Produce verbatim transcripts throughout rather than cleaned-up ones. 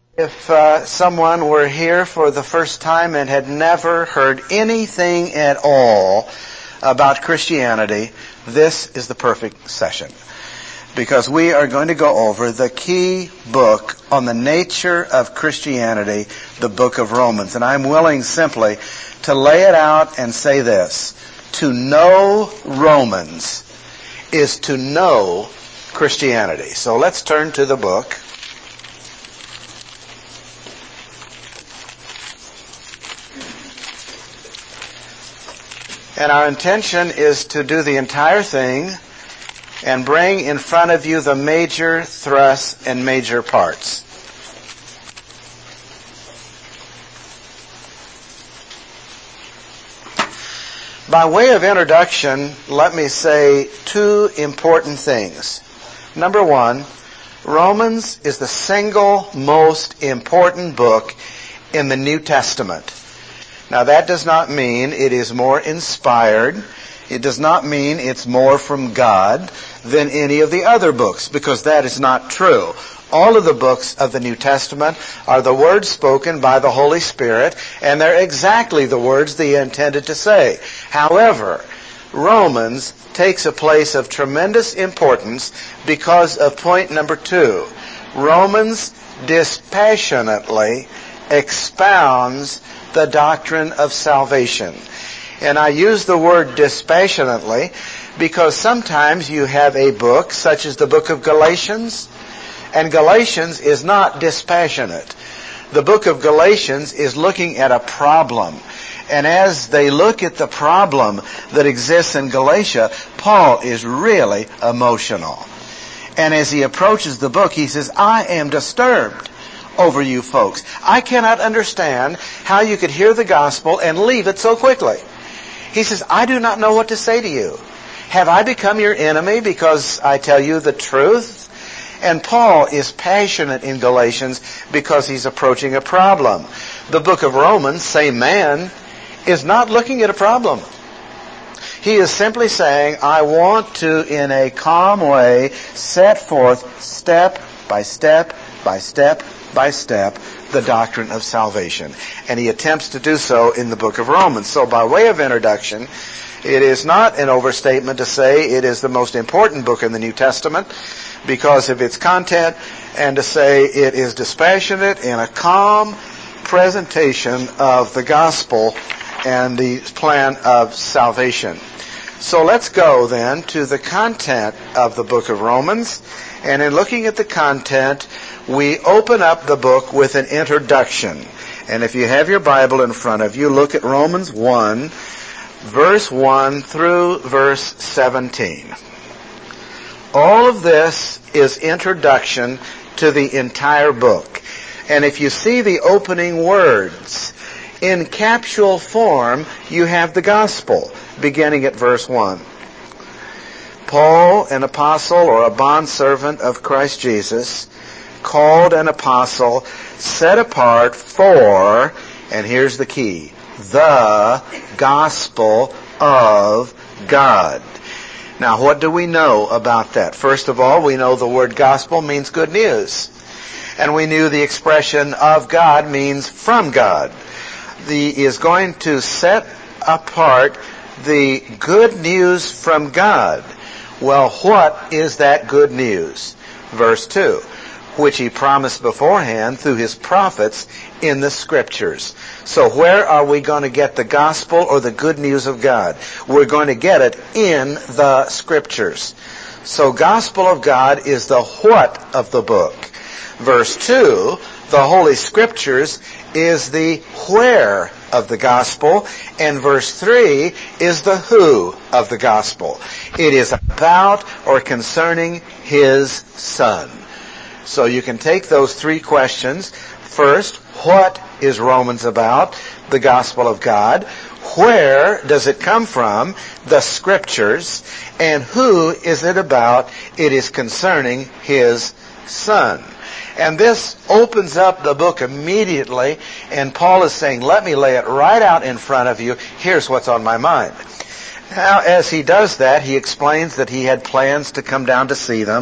If uh, someone were here for the first time and had never heard anything at all about Christianity, this is the perfect session. Because we are going to go over the key book on the nature of Christianity, the book of Romans. And I'm willing simply to lay it out and say this. To know Romans is to know Christianity. So let's turn to the book. And our intention is to do the entire thing and bring in front of you the major thrusts and major parts. By way of introduction, let me say two important things. Number one, Romans is the single most important book in the New Testament. Now that does not mean it is more inspired. It does not mean it's more from God than any of the other books, because that is not true. All of the books of the New Testament are the words spoken by the Holy Spirit, and they're exactly the words that He intended to say. However, Romans takes a place of tremendous importance because of point number two. Romans dispassionately expounds the doctrine of salvation. And I use the word dispassionately because sometimes you have a book such as the book of Galatians, and Galatians is not dispassionate. The book of Galatians is looking at a problem. And as they look at the problem that exists in Galatia, Paul is really emotional. And as he approaches the book, he says, I am disturbed over you folks. I cannot understand how you could hear the gospel and leave it so quickly. He says, I do not know what to say to you. Have I become your enemy because I tell you the truth? And Paul is passionate in Galatians because he's approaching a problem. The book of Romans, same man, is not looking at a problem. He is simply saying, I want to, in a calm way, set forth step by step by step by step the doctrine of salvation. And he attempts to do so in the book of Romans. So by way of introduction, it is not an overstatement to say it is the most important book in the New Testament because of its content, and to say it is dispassionate in a calm presentation of the gospel and the plan of salvation. So let's go then to the content of the book of Romans. And in looking at the content, we open up the book with an introduction. And if you have your Bible in front of you, look at Romans one, verse one through verse seventeen. All of this is introduction to the entire book. And if you see the opening words, in capsule form, you have the gospel, beginning at verse one. Paul, an apostle or a bondservant of Christ Jesus, called an apostle, set apart for, and here's the key, the gospel of God. Now, what do we know about that? First of all, we know the word gospel means good news. And we knew the expression of God means from God. The is going to set apart the good news from God. Well, what is that good news? Verse two, which He promised beforehand through His prophets in the Scriptures. So where are we going to get the gospel or the good news of God? We're going to get it in the Scriptures. So gospel of God is the what of the book. Verse two, the Holy Scriptures is the where of the gospel, and verse three is the who of the gospel. It is about or concerning His Son. So you can take those three questions. First, what is Romans about? The gospel of God. Where does it come from? The Scriptures. And who is it about? It is concerning His Son. And this opens up the book immediately, and Paul is saying, let me lay it right out in front of you. Here's what's on my mind. Now, as he does that, he explains that he had plans to come down to see them.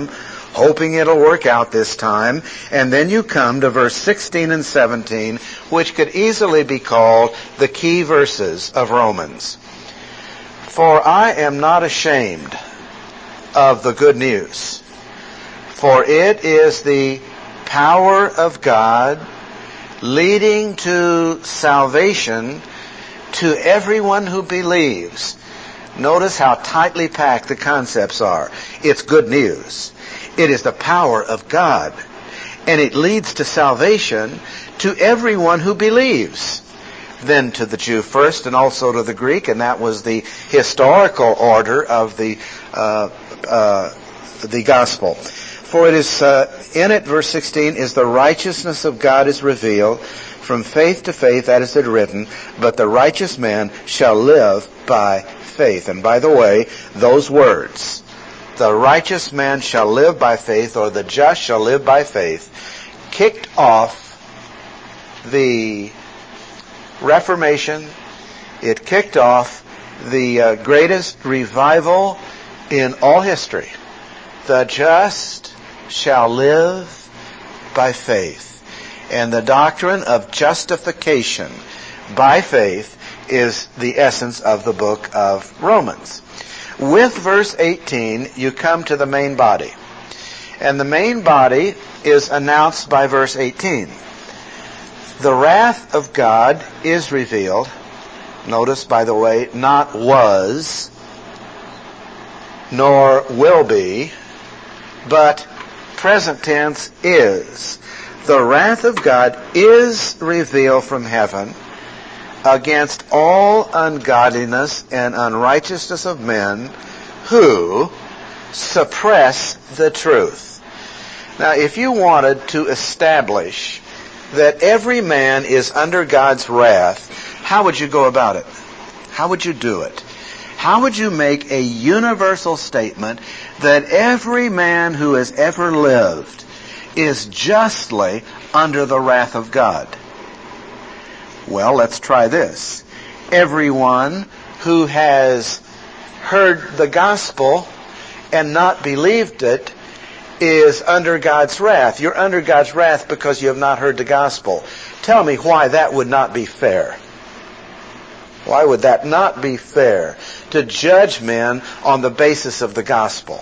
hoping it'll work out this time. And then you come to verse sixteen and seventeen, which could easily be called the key verses of Romans. For I am not ashamed of the good news, for it is the power of God leading to salvation to everyone who believes. Notice how tightly packed the concepts are. It's good news. It is the power of God. And it leads to salvation to everyone who believes. Then to the Jew first and also to the Greek, and that was the historical order of the uh, uh, the gospel. For it is uh, in it, verse sixteen, is the righteousness of God is revealed from faith to faith, that is it written, but the righteous man shall live by faith. And by the way, those words, the righteous man shall live by faith, or the just shall live by faith, kicked off the Reformation. It kicked off the uh, greatest revival in all history. The just shall live by faith. And the doctrine of justification by faith is the essence of the book of Romans. With verse eighteen, you come to the main body. And the main body is announced by verse eighteen. The wrath of God is revealed. Notice, by the way, not was, nor will be, but present tense is. The wrath of God is revealed from heaven against all ungodliness and unrighteousness of men who suppress the truth. Now, if you wanted to establish that every man is under God's wrath, how would you go about it? How would you do it? How would you make a universal statement that every man who has ever lived is justly under the wrath of God? Well, let's try this. Everyone who has heard the gospel and not believed it is under God's wrath. You're under God's wrath because you have not heard the gospel. Tell me why that would not be fair. Why would that not be fair to judge men on the basis of the gospel?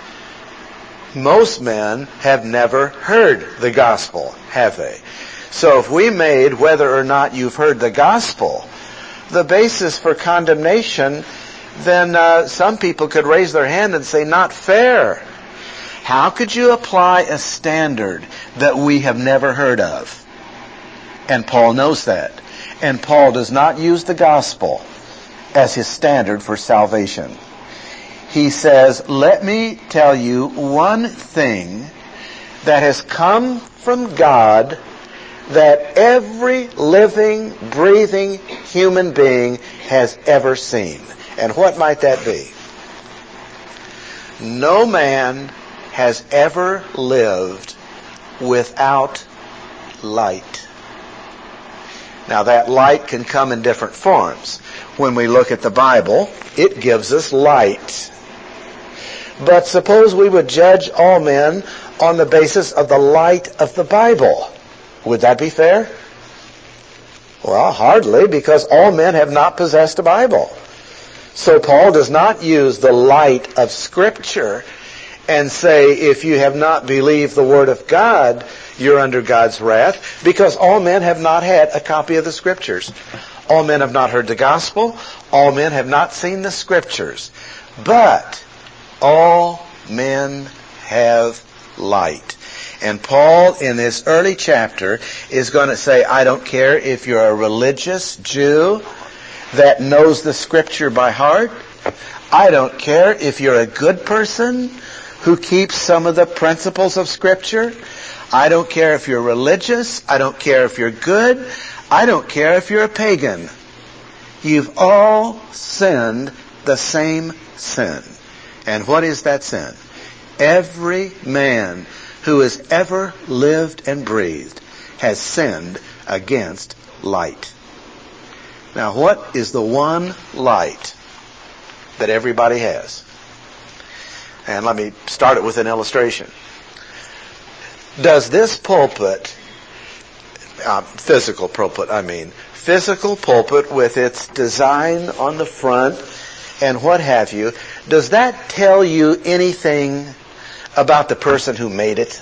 Most men have never heard the gospel, have they? So if we made whether or not you've heard the gospel the basis for condemnation, then uh, some people could raise their hand and say, not fair. How could you apply a standard that we have never heard of? And Paul knows that. And Paul does not use the gospel as his standard for salvation. He says, let me tell you one thing that has come from God that every living, breathing human being has ever seen. And what might that be? No man has ever lived without light. Now that light can come in different forms. When we look at the Bible, it gives us light. But suppose we would judge all men on the basis of the light of the Bible. Would that be fair? Well, hardly, because all men have not possessed a Bible. So Paul does not use the light of Scripture and say, if you have not believed the Word of God, you're under God's wrath, because all men have not had a copy of the Scriptures. All men have not heard the gospel. All men have not seen the Scriptures. But all men have light. And Paul, in this early chapter, is going to say, I don't care if you're a religious Jew that knows the Scripture by heart. I don't care if you're a good person who keeps some of the principles of Scripture. I don't care if you're religious. I don't care if you're good. I don't care if you're a pagan. You've all sinned the same sin. And what is that sin? Every man who has ever lived and breathed has sinned against light. Now, what is the one light that everybody has? And let me start it with an illustration. Does this pulpit, uh, physical pulpit, I mean, physical pulpit with its design on the front and what have you, does that tell you anything about the person who made it?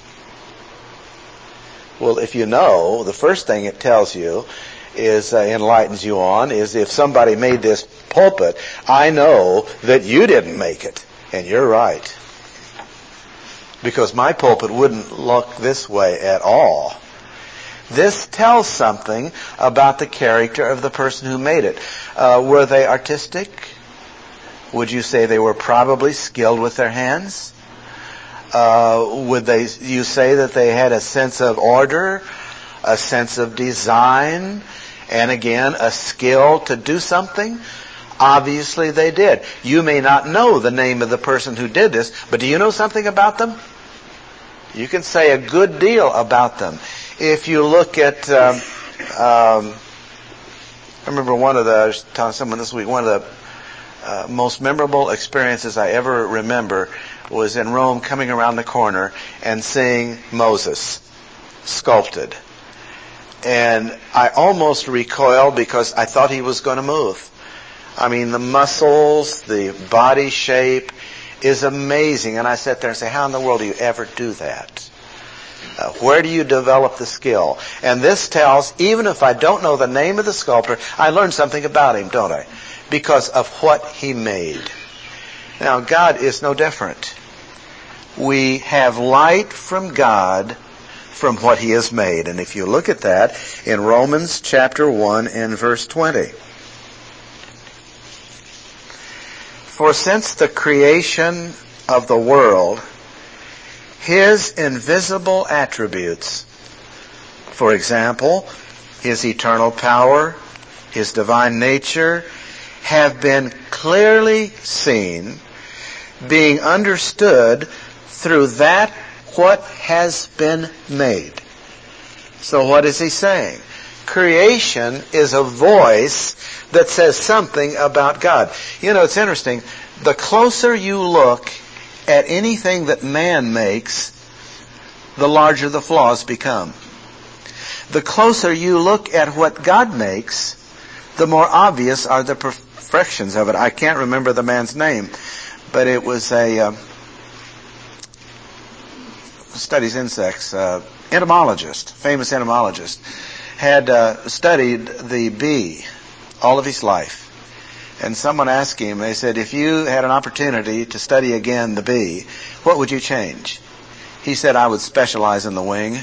Well, if you know, the first thing it tells you is, uh, enlightens you on, is if somebody made this pulpit, I know that you didn't make it. And you're right. Because my pulpit wouldn't look this way at all. This tells something about the character of the person who made it. Uh, were they artistic? Would you say they were probably skilled with their hands? Uh, would they, you say that they had a sense of order, a sense of design, and again, a skill to do something? Obviously they did. You may not know the name of the person who did this, but do you know something about them? You can say a good deal about them. If you look at, um, um, I remember one of the, I was telling someone this week, one of the uh, most memorable experiences I ever remember was in Rome, coming around the corner and seeing Moses sculpted. And I almost recoiled because I thought he was going to move. I mean, the muscles, the body shape is amazing. And I sat there and say, how in the world do you ever do that? Uh, where do you develop the skill? And this tells, even if I don't know the name of the sculptor, I learned something about him, don't I? Because of what he made. Now, God is no different. We have light from God from what he has made. And if you look at that in Romans chapter one and verse twenty. For since the creation of the world, his invisible attributes, for example, his eternal power, his divine nature, have been clearly seen, being understood through that what has been made. So what is he saying? Creation is a voice that says something about God. You know, it's interesting. The closer you look at anything that man makes, the larger the flaws become. The closer you look at what God makes, the more obvious are the perfections of it. I can't remember the man's name, but it was a uh, studies insects, uh, entomologist, famous entomologist, had uh, studied the bee all of his life. And someone asked him, they said, if you had an opportunity to study again the bee, what would you change? He said, I would specialize in the wing.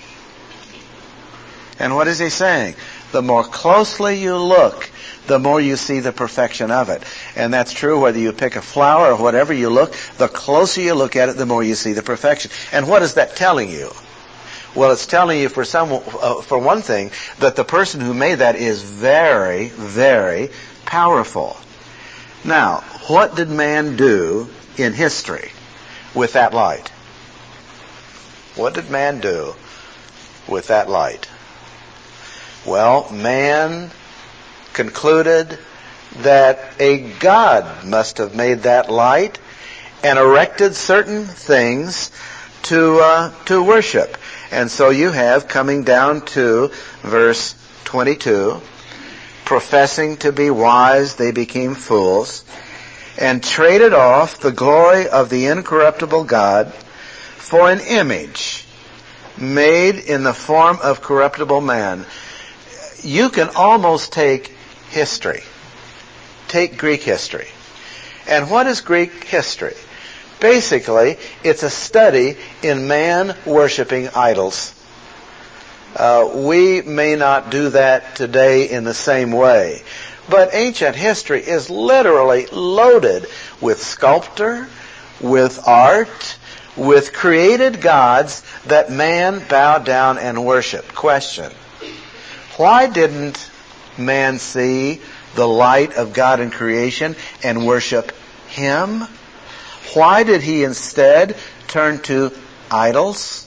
And what is he saying? The more closely you look, the more you see the perfection of it. And that's true whether you pick a flower or whatever you look, the closer you look at it, the more you see the perfection. And what is that telling you? Well, it's telling you for some, uh, for one thing, that the person who made that is very, very powerful. Now, what did man do in history with that light? What did man do with that light? Well, man concluded that a God must have made that light and erected certain things to uh, to worship. And so you have, coming down to verse twenty-two, professing to be wise, they became fools, and traded off the glory of the incorruptible God for an image made in the form of corruptible man. You can almost take history. Take Greek history. And what is Greek history? Basically, it's a study in man worshiping idols. Uh, we may not do that today in the same way. But ancient history is literally loaded with sculpture, with art, with created gods that man bowed down and worshiped. Question: why didn't man see the light of God in creation and worship him? Why did he instead turn to idols?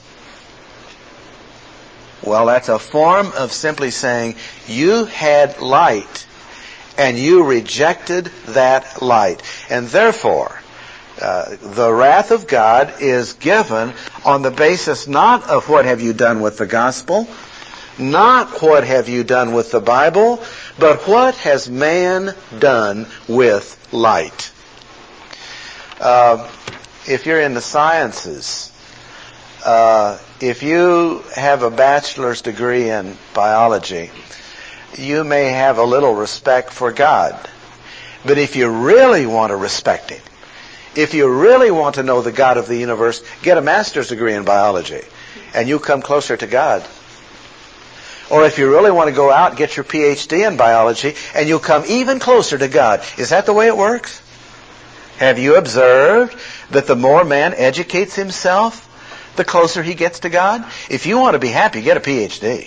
Well, that's a form of simply saying you had light and you rejected that light. And therefore, Uh, the wrath of God is given on the basis not of what have you done with the gospel, not what have you done with the Bible, but what has man done with light. Uh, if you're in the sciences, uh, if you have a bachelor's degree in biology, you may have a little respect for God. But if you really want to respect Him, if you really want to know the God of the universe, get a master's degree in biology, and you come closer to God. Or if you really want to go out and get your P H D in biology, and you'll come even closer to God. Is that the way it works? Have you observed that the more man educates himself, the closer he gets to God? If you want to be happy, get a P H D.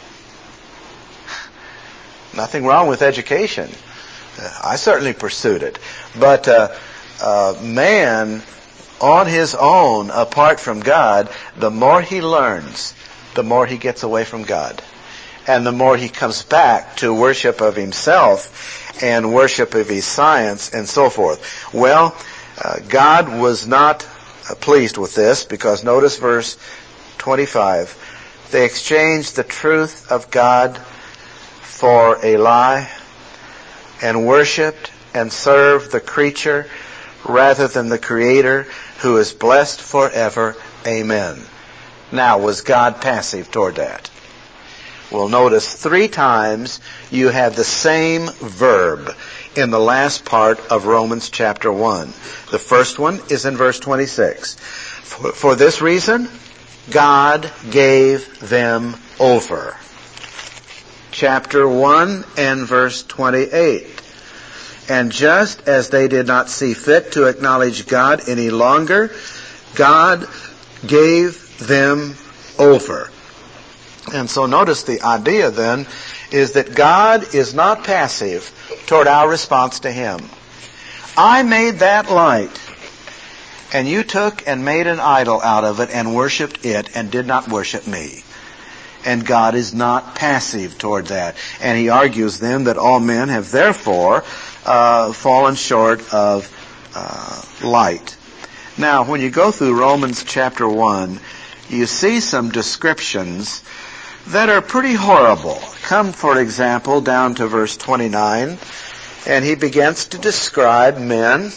Nothing wrong with education. I certainly pursued it. But uh, uh, man, on his own, apart from God, the more he learns, the more he gets away from God. And the more he comes back to worship of himself and worship of his science and so forth. Well, uh, God was not uh, pleased with this, because notice verse twenty-five. They exchanged the truth of God for a lie, and worshipped and served the creature rather than the Creator, who is blessed forever. Amen. Now, was God passive toward that? Well, notice three times you have the same verb in the last part of Romans chapter one. The first one is in verse twenty-six. For, for this reason, God gave them over. Chapter one and verse twenty-eight. And just as they did not see fit to acknowledge God any longer, God gave them over. And so notice the idea then is that God is not passive toward our response to Him. I made that light, and you took and made an idol out of it and worshipped it and did not worship me. And God is not passive toward that. And he argues then that all men have therefore uh, fallen short of uh, light. Now, when you go through Romans chapter one, you see some descriptions that are pretty horrible. Come, for example, down to verse twenty-nine, and he begins to describe men.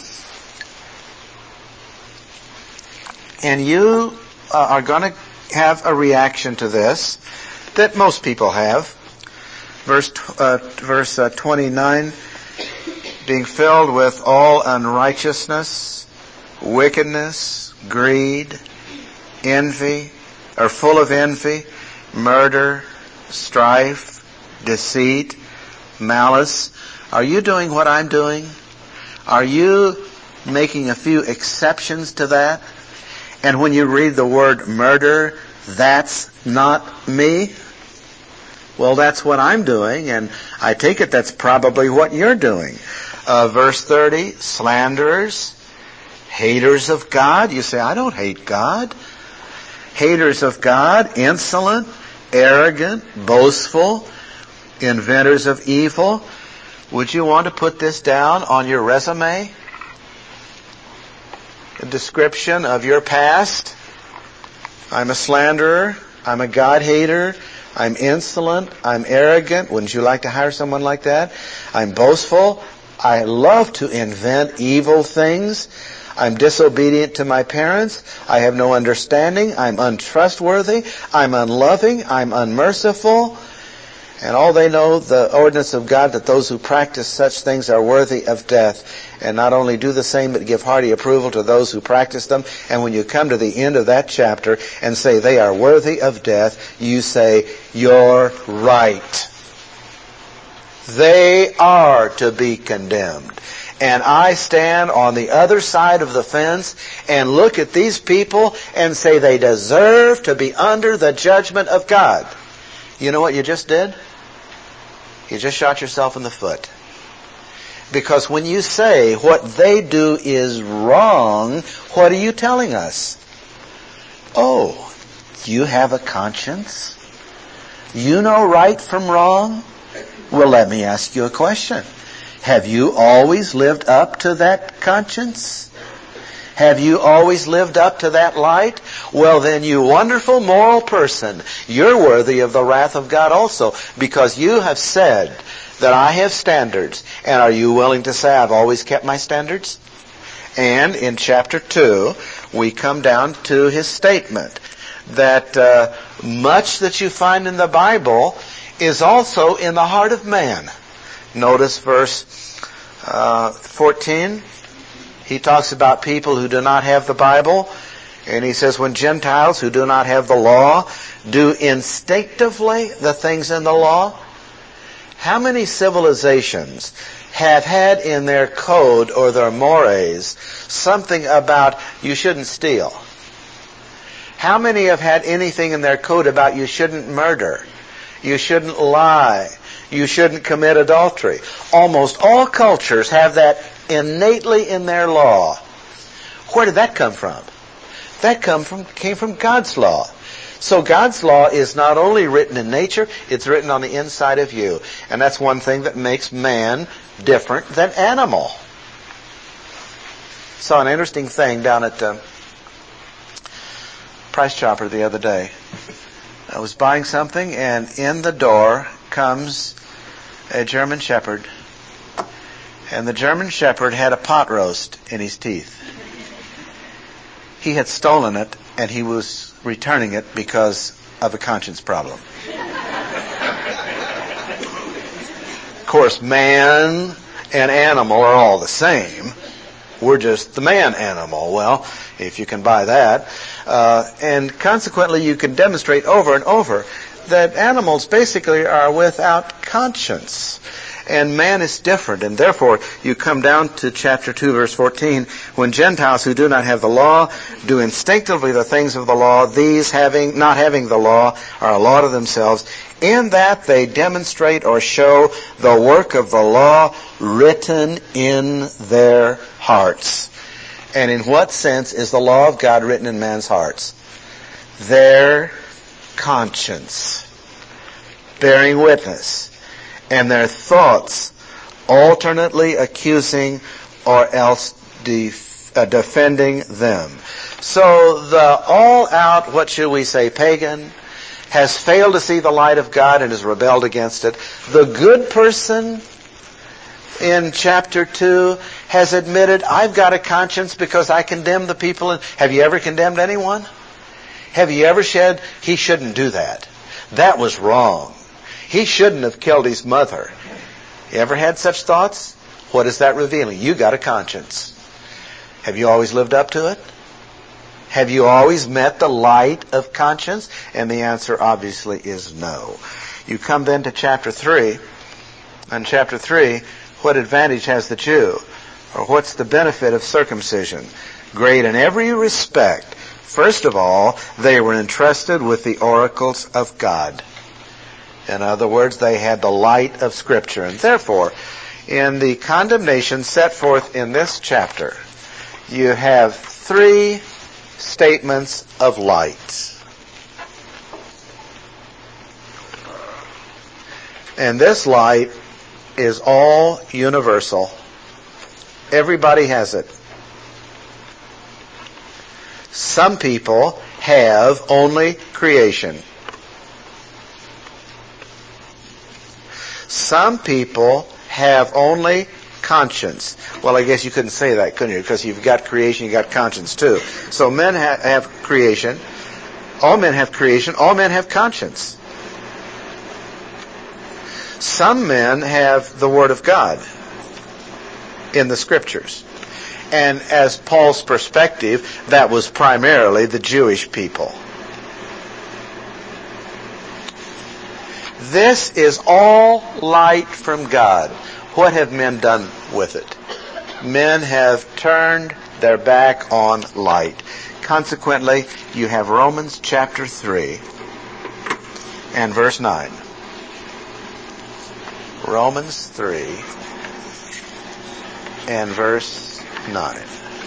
And you uh, are going to have a reaction to this that most people have. Verse uh, verse uh, twenty-nine, being filled with all unrighteousness, wickedness, greed, envy, or full of envy, murder, strife, deceit, malice. Are you doing what I'm doing? Are you making a few exceptions to that? And when you read the word murder, that's not me? Well, that's what I'm doing, and I take it that's probably what you're doing. Uh, verse thirty, slanderers, haters of God. You say, I don't hate God. Haters of God, insolent, arrogant, boastful, inventors of evil. Would you want to put this down on your resume? A description of your past. I'm a slanderer. I'm a God hater. I'm insolent. I'm arrogant. Wouldn't you like to hire someone like that? I'm boastful. I love to invent evil things. I'm disobedient to my parents. I have no understanding. I'm untrustworthy. I'm unloving. I'm unmerciful. And all they know, the ordinance of God, that those who practice such things are worthy of death. And not only do the same, but give hearty approval to those who practice them. And when you come to the end of that chapter and say they are worthy of death, you say, you're right. They are to be condemned. And I stand on the other side of the fence and look at these people and say they deserve to be under the judgment of God. You know what you just did? You just shot yourself in the foot. Because when you say what they do is wrong, what are you telling us? Oh, you have a conscience? You know right from wrong? Well, let me ask you a question. Have you always lived up to that conscience? Have you always lived up to that light? Well then, you wonderful moral person, you're worthy of the wrath of God also, because you have said that I have standards. And are you willing to say I've always kept my standards? And in chapter two, we come down to his statement that uh, much that you find in the Bible is also in the heart of man. Notice verse uh, fourteen. He talks about people who do not have the Bible. And he says, when Gentiles who do not have the law do instinctively the things in the law. How many civilizations have had in their code or their mores something about you shouldn't steal? How many have had anything in their code about you shouldn't murder, you shouldn't lie, you shouldn't commit adultery? Almost all cultures have that innately in their law. Where did that come from? That come from came from God's law. So God's law is not only written in nature, it's written on the inside of you. And that's one thing that makes man different than animal. Saw an interesting thing down at uh, Price Chopper the other day. I was buying something, and in the door comes a German Shepherd. And the German Shepherd had a pot roast in his teeth. He had stolen it, and he was returning it because of a conscience problem. Of course, man and animal are all the same. We're just the man animal. Well, if you can buy that. Uh, and consequently, you can demonstrate over and over that animals basically are without conscience. And man is different, and therefore you come down to chapter two, verse fourteen. When Gentiles who do not have the law do instinctively the things of the law, these having not having the law are a law to themselves. In that they demonstrate or show the work of the law written in their hearts. And in what sense is the law of God written in man's hearts? Their conscience, bearing witness. And their thoughts alternately accusing or else def- uh, defending them. So the all-out, what should we say, pagan, has failed to see the light of God and has rebelled against it. The good person in chapter two has admitted, I've got a conscience because I condemn the people. Have you ever condemned anyone? Have you ever said, he shouldn't do that? That was wrong. He shouldn't have killed his mother. You ever had such thoughts? What is that revealing? You got a conscience. Have you always lived up to it? Have you always met the light of conscience? And the answer obviously is no. You come then to chapter three. And chapter three, what advantage has the Jew? Or what's the benefit of circumcision? Great in every respect. First of all, they were entrusted with the oracles of God. In other words, they had the light of Scripture. And therefore, in the condemnation set forth in this chapter, you have three statements of light. And this light is all universal. Everybody has it. Some people have only creation. Some people have only conscience. Well, I guess you couldn't say that, couldn't you? Because you've got creation, you've got conscience too. So men ha- have creation. All men have creation. All men have conscience. Some men have the Word of God in the Scriptures. And as Paul's perspective, that was primarily the Jewish people. This is all light from God. What have men done with it? Men have turned their back on light. Consequently, you have Romans chapter three and verse nine. Romans three and verse nine.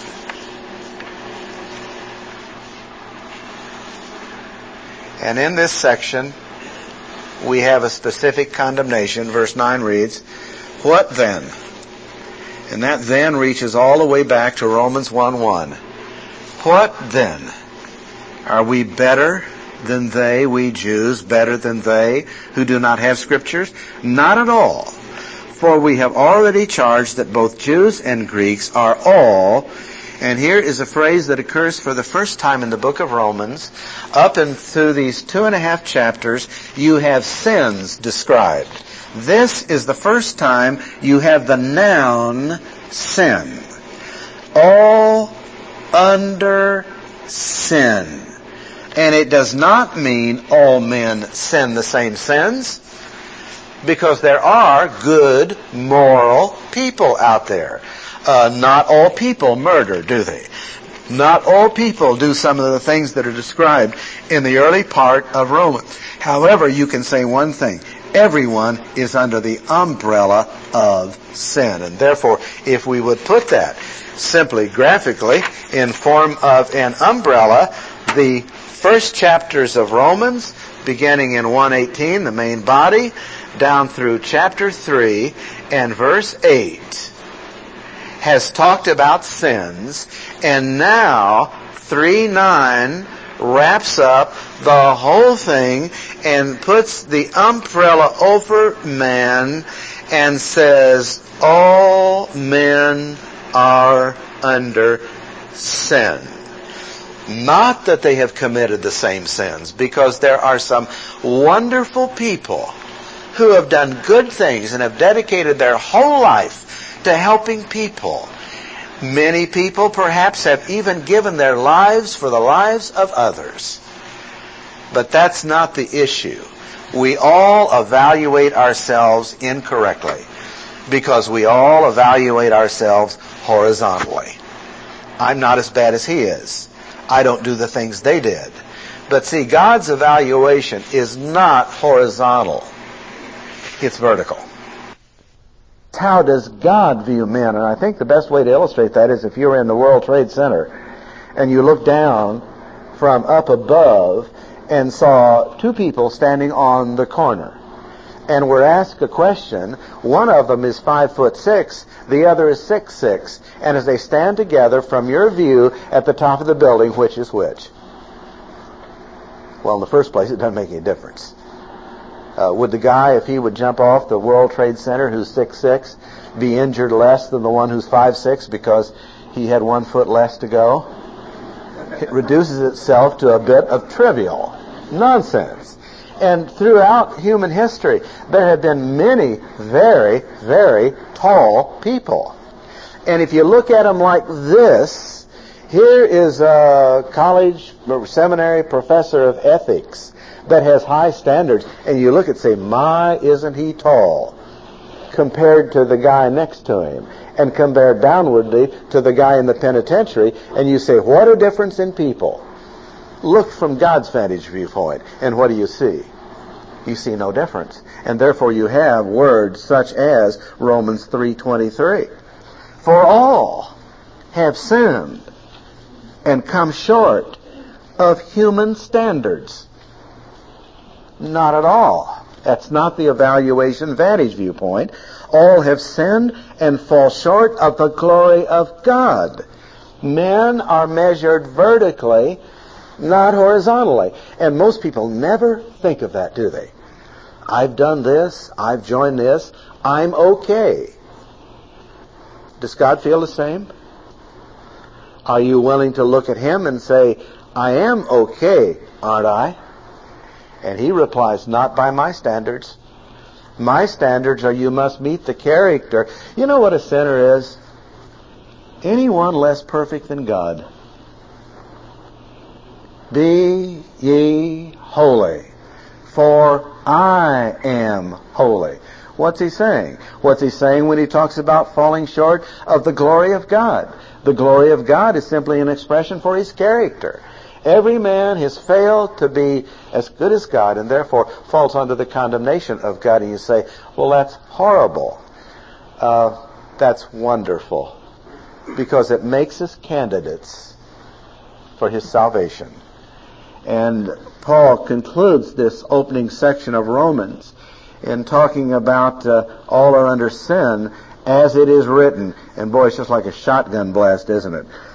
And in this section, we have a specific condemnation. Verse nine reads, what then? And that then reaches all the way back to Romans one one. What then? Are we better than they, we Jews, better than they who do not have Scriptures? Not at all. For we have already charged that both Jews and Greeks are all, and here is a phrase that occurs for the first time in the book of Romans. Up and through these two and a half chapters, you have sins described. This is the first time you have the noun sin. All under sin. And it does not mean all men sin the same sins, because there are good, moral people out there. Uh, not all people murder, do they? Not all people do some of the things that are described in the early part of Romans. However, you can say one thing. Everyone is under the umbrella of sin. And therefore, if we would put that simply graphically in form of an umbrella, the first chapters of Romans, beginning in one eighteen, the main body, down through chapter three and verse eight, has talked about sins, and now three nine wraps up the whole thing and puts the umbrella over man and says all men are under sin. Not that they have committed the same sins, because there are some wonderful people who have done good things and have dedicated their whole life to helping people. Many people perhaps have even given their lives for the lives of others. But that's not the issue. We all evaluate ourselves incorrectly, because we all evaluate ourselves horizontally. I'm not as bad as he is. I don't do the things they did. But see, God's evaluation is not horizontal. It's vertical. How does God view men? And I think the best way to illustrate that is if you were in the World Trade Center and you looked down from up above and saw two people standing on the corner and were asked a question. One of them is five foot six, the other is six six. And as they stand together from your view at the top of the building, which is which? Well, in the first place, it doesn't make any difference. Uh, would the guy, if he would jump off the World Trade Center who's six six, be injured less than the one who's five six because he had one foot less to go? It reduces itself to a bit of trivial nonsense. And throughout human history, there have been many very, very tall people. And if you look at them like this, here is a college or seminary professor of ethics that has high standards, and you look and say, my, isn't he tall, compared to the guy next to him, and compared downwardly to the guy in the penitentiary, and you say, what a difference in people. Look from God's vantage viewpoint, and what do you see? You see no difference. And therefore you have words such as Romans three twenty-three. For all have sinned and come short of human standards. Not at all. That's not the evaluation vantage viewpoint. All have sinned and fall short of the glory of God. Men are measured vertically, not horizontally. And most people never think of that, do they? I've done this, I've joined this, I'm okay. Does God feel the same? Are you willing to look at Him and say, I am okay, aren't I? And He replies, not by my standards. My standards are you must meet the character. You know what a sinner is? Anyone less perfect than God. Be ye holy, for I am holy. What's he saying? What's he saying when he talks about falling short of the glory of God? The glory of God is simply an expression for His character. Every man has failed to be as good as God and therefore falls under the condemnation of God. And you say, well, that's horrible. Uh, that's wonderful, because it makes us candidates for His salvation. And Paul concludes this opening section of Romans in talking about uh, all are under sin, as it is written. And boy, it's just like a shotgun blast, isn't it?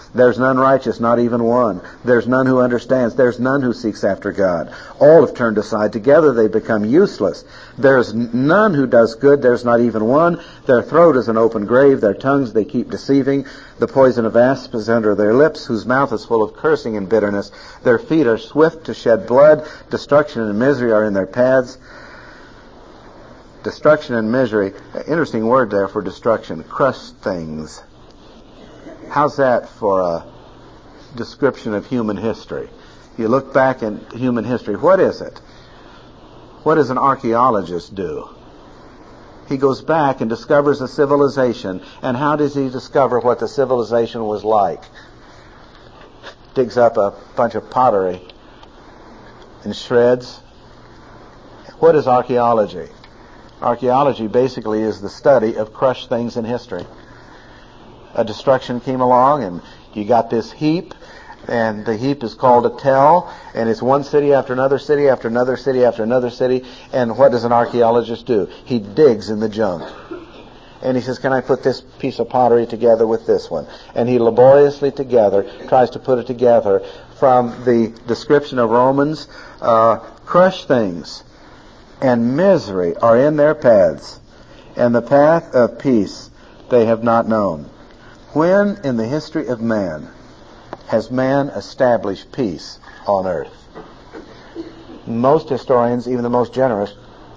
There's none righteous, not even one. There's none who understands. There's none who seeks after God. All have turned aside. Together they become useless. There's none who does good. There's not even one. Their throat is an open grave. Their tongues they keep deceiving. The poison of asp is under their lips, whose mouth is full of cursing and bitterness. Their feet are swift to shed blood. Destruction and misery are in their paths. Destruction and misery. Interesting word there for destruction. Crush things. How's that for a description of human history? You look back in human history. What is it? What does an archaeologist do? He goes back and discovers a civilization. And how does he discover what the civilization was like? Digs up a bunch of pottery and shreds. What is archaeology? Archaeology basically is the study of crushed things in history. A destruction came along and you got this heap, and the heap is called a tell, and it's one city after another city after another city after another city. And what does an archaeologist do? He digs in the junk. And he says, can I put this piece of pottery together with this one? And he laboriously together tries to put it together. From the description of Romans, uh, crushed things and misery are in their paths, and the path of peace they have not known. When in the history of man has man established peace on earth? Most historians, even the most generous,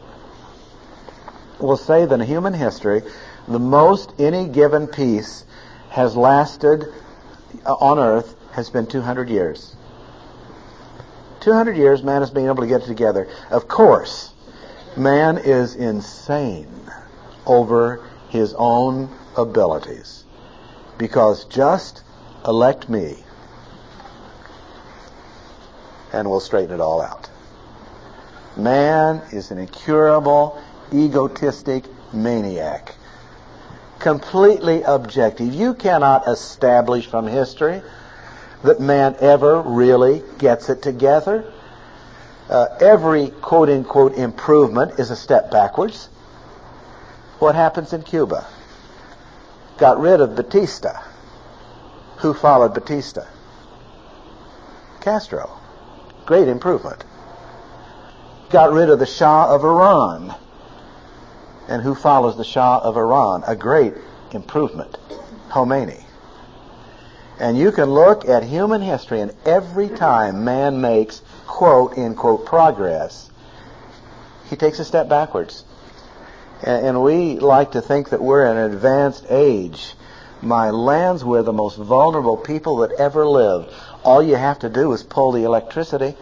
will say that in human history, the most any given peace has lasted on earth has been two hundred years. two hundred years man has been able to get it together. Of course, man is insane over his own abilities. Because just elect me and we'll straighten it all out. Man is an incurable, egotistic maniac. Completely objective. You cannot establish from history that man ever really gets it together. Uh, every quote-unquote improvement is a step backwards. What happens in Cuba? Got rid of Batista. Who followed Batista? Castro. Great improvement. Got rid of the Shah of Iran. And who follows the Shah of Iran? A great improvement. Khomeini. And you can look at human history, and every time man makes quote, unquote, progress, he takes a step backwards. And we like to think that we're in an advanced age. My lands, we're the most vulnerable people that ever lived. All you have to do is pull the electricity.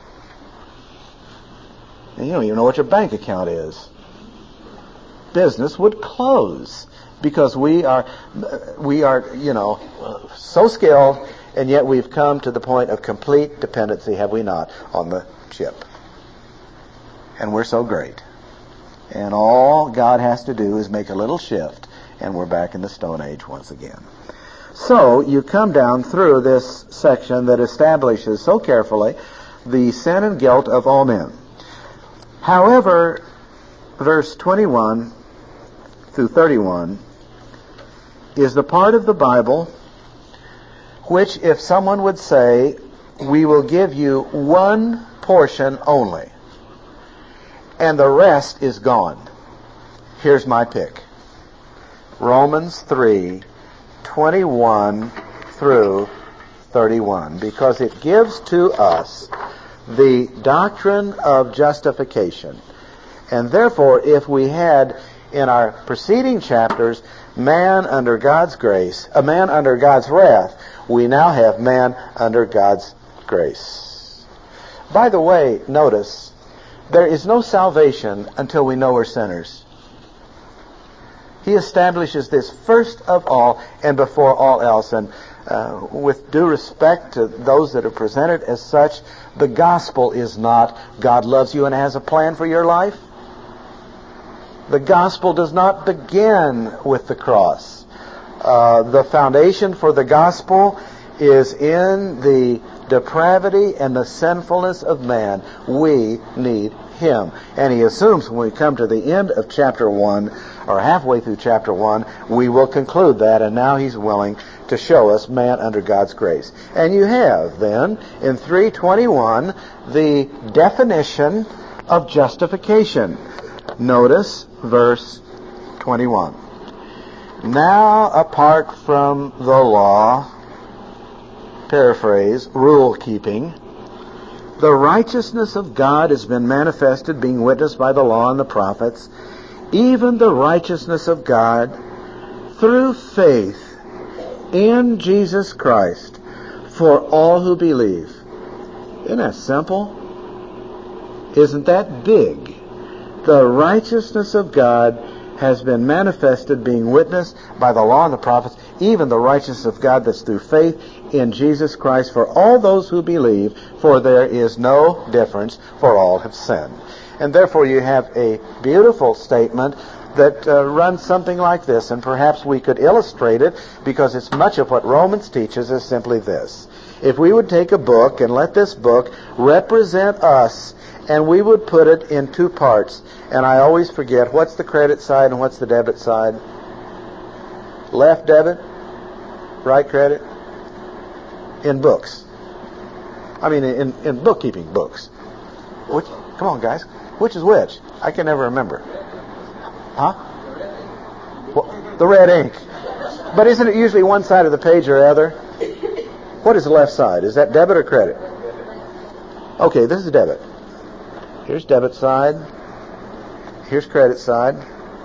And you don't even know what your bank account is. Business would close because we are, we are, you know, so skilled, and yet we've come to the point of complete dependency, have we not, on the chip. And we're so great. And all God has to do is make a little shift, and we're back in the Stone Age once again. So you come down through this section that establishes so carefully the sin and guilt of all men. However, verse twenty-one through thirty-one is the part of the Bible which, if someone would say, we will give you one portion only, and the rest is gone. Here's my pick. Romans three, twenty-one through thirty-one, because it gives to us the doctrine of justification. And therefore, if we had in our preceding chapters man under God's grace, a man under God's wrath, we now have man under God's grace. By the way, notice, there is no salvation until we know we're sinners. He establishes this first of all and before all else. And uh, with due respect to those that are presented as such, the gospel is not God loves you and has a plan for your life. The gospel does not begin with the cross. Uh, the foundation for the gospel is in the depravity and the sinfulness of man. We need him. And he assumes when we come to the end of chapter one, or halfway through chapter one, we will conclude that, and now he's willing to show us man under God's grace. And you have then, in three twenty-one, the definition of justification. Notice verse twenty-one. Now, apart from the law, paraphrase, rule keeping, the righteousness of God has been manifested, being witnessed by the law and the prophets, even the righteousness of God through faith in Jesus Christ for all who believe. Isn't that simple? Isn't that big? The righteousness of God has been manifested, being witnessed by the law and the prophets, even the righteousness of God that's through faith in Jesus Christ for all those who believe, for there is no difference, for all have sinned. And therefore you have a beautiful statement that uh, runs something like this, and perhaps we could illustrate it, because it's much of what Romans teaches is simply this. If we would take a book and let this book represent us, and we would put it in two parts, and I always forget, what's the credit side and what's the debit side? Left debit, right credit? In books. I mean, in, in bookkeeping books. Which, come on, guys. Which is which? I can never remember. Huh? Well, the red ink. But isn't it usually one side of the page or other? What is the left side? Is that debit or credit? Okay, this is debit. Here's debit side. Here's credit side.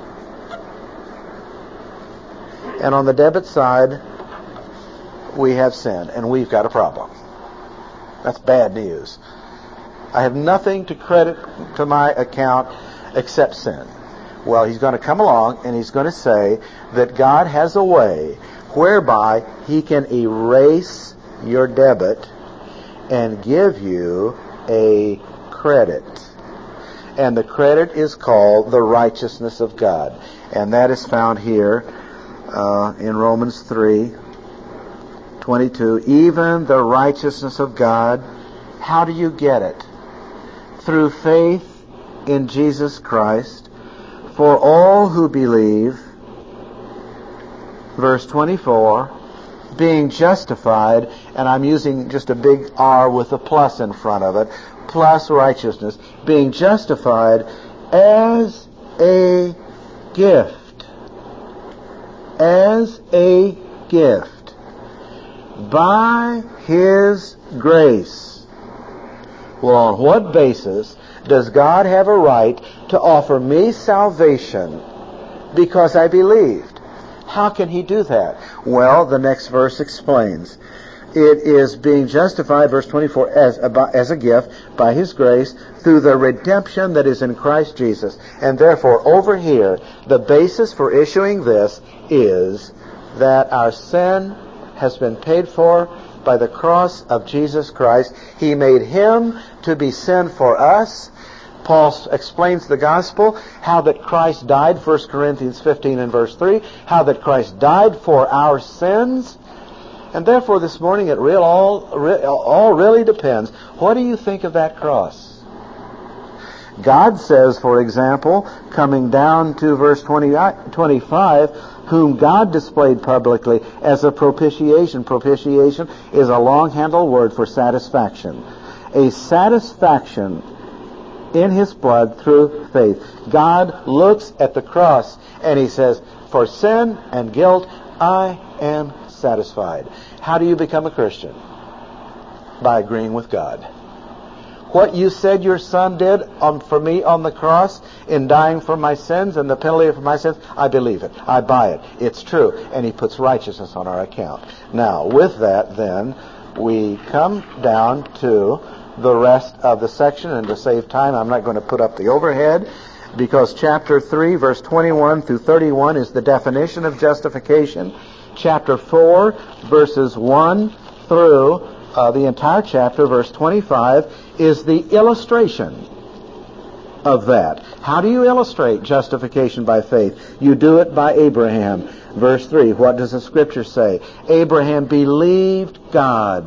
And on the debit side, we have sin, and we've got a problem. That's bad news. I have nothing to credit to my account except sin. Well, he's going to come along and he's going to say that God has a way whereby he can erase your debit and give you a credit. And the credit is called the righteousness of God. And that is found here uh, in Romans three twenty-two. Even the righteousness of God. How do you get it? Through faith in Jesus Christ for all who believe. Verse twenty-four. Being justified, and I'm using just a big R with a plus in front of it, plus righteousness, being justified as a gift, as a gift, by His grace. Well, on what basis does God have a right to offer me salvation because I believed? How can He do that? Well, the next verse explains. It is being justified, verse twenty-four, as a, as a gift by His grace through the redemption that is in Christ Jesus. And therefore, over here, the basis for issuing this is that our sin has been paid for by the cross of Jesus Christ. He made Him to be sin for us. Paul explains the gospel, how that Christ died, First Corinthians fifteen and verse three, how that Christ died for our sins. And therefore this morning it real, all, all really depends. What do you think of that cross? God says, for example, coming down to verse twenty, twenty-five, whom God displayed publicly as a propitiation. Propitiation is a long-handled word for satisfaction. A satisfaction in His blood through faith. God looks at the cross and He says, for sin and guilt, I am satisfied. How do you become a Christian? By agreeing with God. What you said your Son did on, for me on the cross in dying for my sins and the penalty for my sins, I believe it. I buy it. It's true. And He puts righteousness on our account. Now, with that, then, we come down to the rest of the section, and to save time, I'm not going to put up the overhead, because chapter three, verse twenty-one through thirty-one is the definition of justification. Chapter four, verses one through uh, the entire chapter, verse twenty-five, is the illustration of that. How do you illustrate justification by faith? You do it by Abraham. Verse three, what does the Scripture say? Abraham believed God,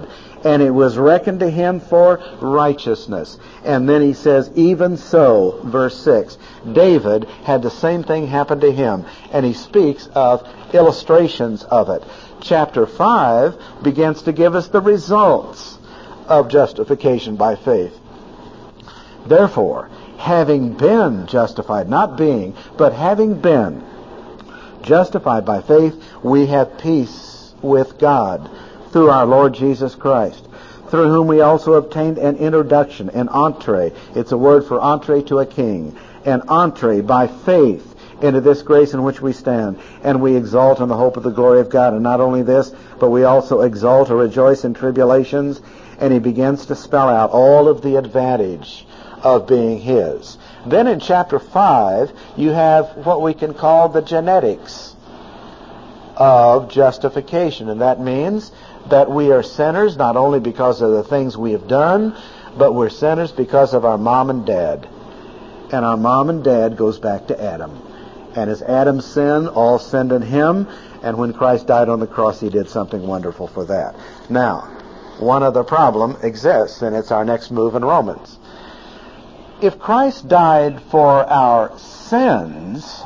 and it was reckoned to him for righteousness. And then he says, even so, verse six, David had the same thing happen to him, and he speaks of illustrations of it. Chapter five begins to give us the results of justification by faith. Therefore, having been justified, not being, but having been justified by faith, we have peace with God through our Lord Jesus Christ, through whom we also obtained an introduction, an entree. It's a word for entree to a king. An entree by faith into this grace in which we stand. And we exult in the hope of the glory of God. And not only this, but we also exult or rejoice in tribulations. And he begins to spell out all of the advantage of being his. Then in chapter five, you have what we can call the genetics of justification. And that means that we are sinners not only because of the things we have done, but we're sinners because of our mom and dad. And our mom and dad goes back to Adam. And as Adam sinned, all sinned in him. And when Christ died on the cross, he did something wonderful for that. Now, one other problem exists, and it's our next move in Romans. If Christ died for our sins,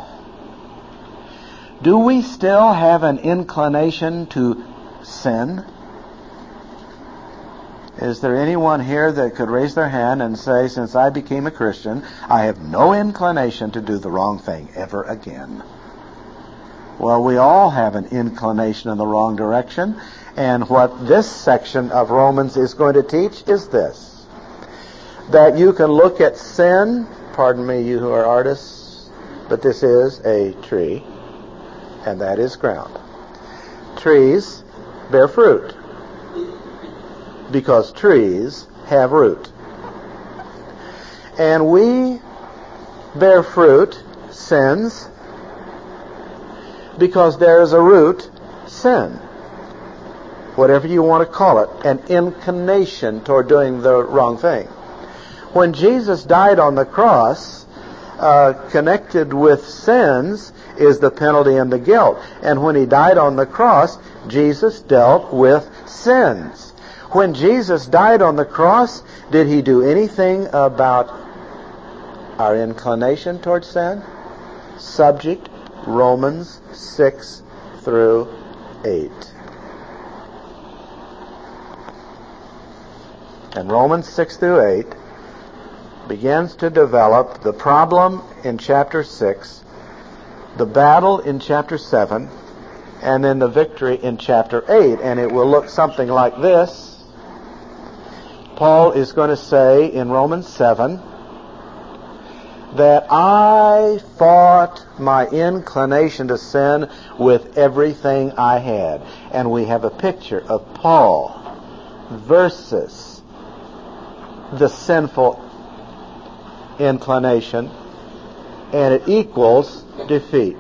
do we still have an inclination to sin? Is there anyone here that could raise their hand and say, since I became a Christian, I have no inclination to do the wrong thing ever again? Well, we all have an inclination in the wrong direction, and what this section of Romans is going to teach is this: that you can look at sin, pardon me, you who are artists, but this is a tree, and that is ground. Trees bear fruit, because trees have root. And we bear fruit, sins, because there is a root, sin. Whatever you want to call it, an inclination toward doing the wrong thing. When Jesus died on the cross, uh, connected with sins is the penalty and the guilt. And when he died on the cross, Jesus dealt with sins. When Jesus died on the cross, did he do anything about our inclination toward sin? Subject, Romans six through eight. And Romans six through eight begins to develop the problem in chapter six, the battle in chapter seven, and then the victory in chapter eight. And it will look something like this. Paul is going to say in Romans seven that I fought my inclination to sin with everything I had. And we have a picture of Paul versus the sinful inclination, and it equals defeat.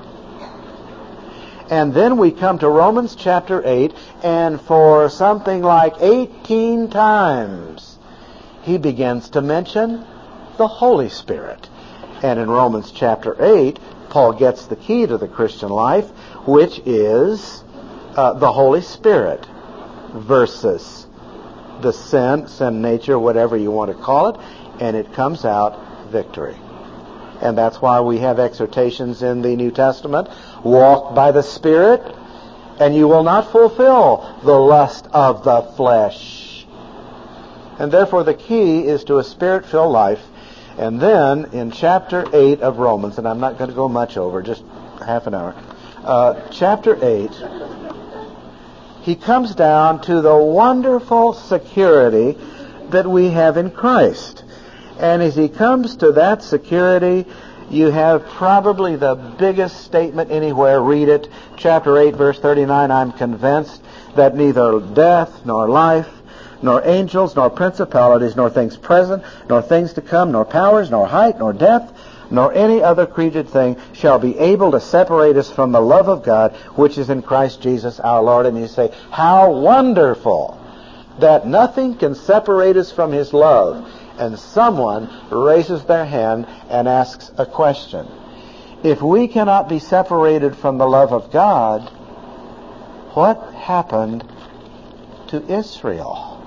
And then we come to Romans chapter eight, and for something like eighteen times he begins to mention the Holy Spirit. And in Romans chapter eight, Paul gets the key to the Christian life, which is uh, the Holy Spirit versus the sin, sin nature, whatever you want to call it, and it comes out victory. And that's why we have exhortations in the New Testament. Walk by the Spirit, and you will not fulfill the lust of the flesh. And therefore the key is to a Spirit-filled life. And then in chapter eight of Romans, and I'm not going to go much over, just half an hour. Uh, chapter eight, he comes down to the wonderful security that we have in Christ. And as he comes to that security, you have probably the biggest statement anywhere. Read it. Chapter eight, verse thirty-nine, I'm convinced that neither death nor life, nor angels, nor principalities, nor things present, nor things to come, nor powers, nor height, nor depth, nor any other created thing shall be able to separate us from the love of God, which is in Christ Jesus our Lord. And you say, how wonderful that nothing can separate us from his love. And someone raises their hand and asks a question. If we cannot be separated from the love of God, what happened to Israel?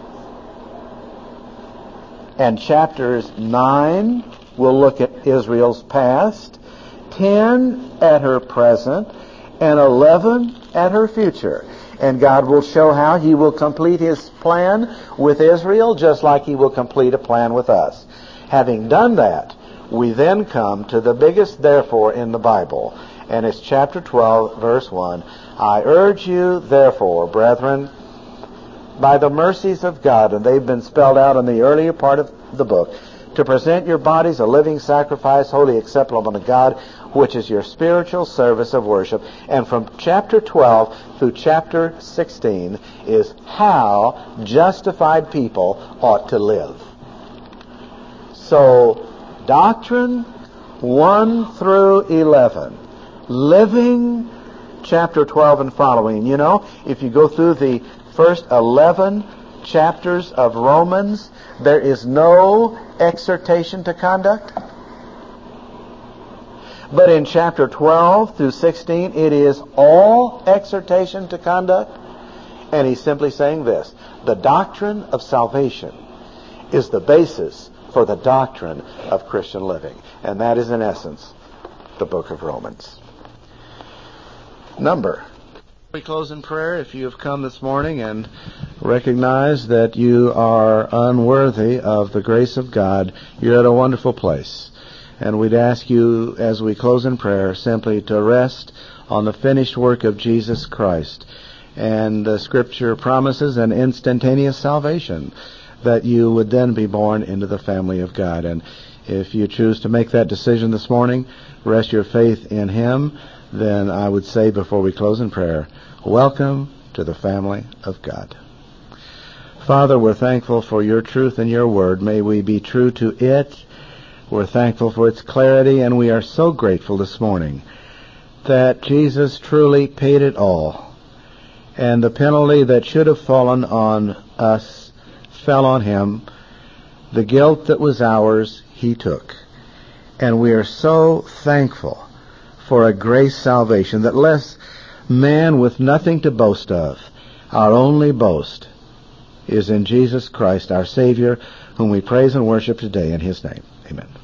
And chapters nine will look at Israel's past, ten at her present, and eleven at her future. And God will show how He will complete His plan with Israel just like He will complete a plan with us. Having done that, we then come to the biggest therefore in the Bible. And it's chapter twelve, verse one. I urge you, therefore, brethren, by the mercies of God, and they've been spelled out in the earlier part of the book, to present your bodies a living sacrifice, wholly acceptable unto God, which is your spiritual service of worship. And from chapter twelve through chapter sixteen is how justified people ought to live. So, doctrine one through eleven. Living, chapter twelve and following. You know, if you go through the first eleven chapters of Romans, there is no exhortation to conduct. But in chapter twelve through sixteen, it is all exhortation to conduct. And he's simply saying this: the doctrine of salvation is the basis for the doctrine of Christian living. And that is, in essence, the book of Romans. Number. We close in prayer. If you have come this morning and recognize that you are unworthy of the grace of God, you're at a wonderful place. And we'd ask you, as we close in prayer, simply to rest on the finished work of Jesus Christ. And the Scripture promises an instantaneous salvation, that you would then be born into the family of God. And if you choose to make that decision this morning, rest your faith in Him, then I would say before we close in prayer, welcome to the family of God. Father, we're thankful for your truth and your word. May we be true to it. We're thankful for its clarity, and we are so grateful this morning that Jesus truly paid it all. And the penalty that should have fallen on us fell on Him. The guilt that was ours, He took. And we are so thankful for a grace salvation that less man with nothing to boast of. Our only boast is in Jesus Christ, our Savior, whom we praise and worship today in His name. Amen.